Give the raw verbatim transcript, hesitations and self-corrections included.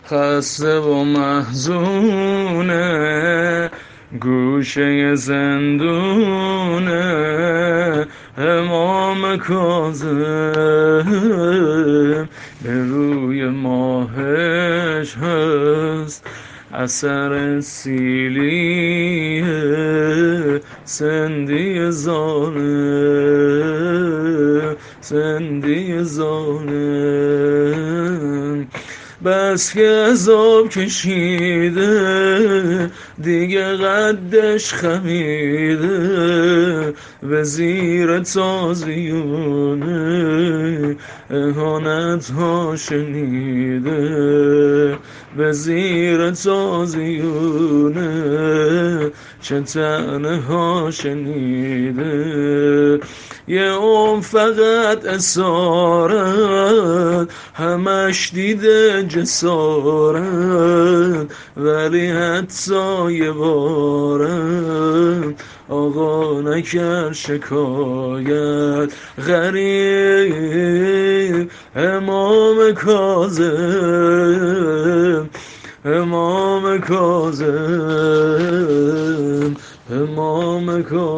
خسته و محزونه، گوشه زندونه امام کاظم. به روی ماهش هست اثر سیلی سندی ظالم، سندی ظالم. بس که عذاب کشیده دیگه قدش خمیده، به زیر تازیانه اهانت ها شنیده، به زیر تازیانه چه طعنه ها شنیده. یه عمر فقط اسارت، همش دیده جسارت، ولی حتی یه بارم آقا نکرد شکایت. غریب امام کاظم، امام کاظم، امام کاظم.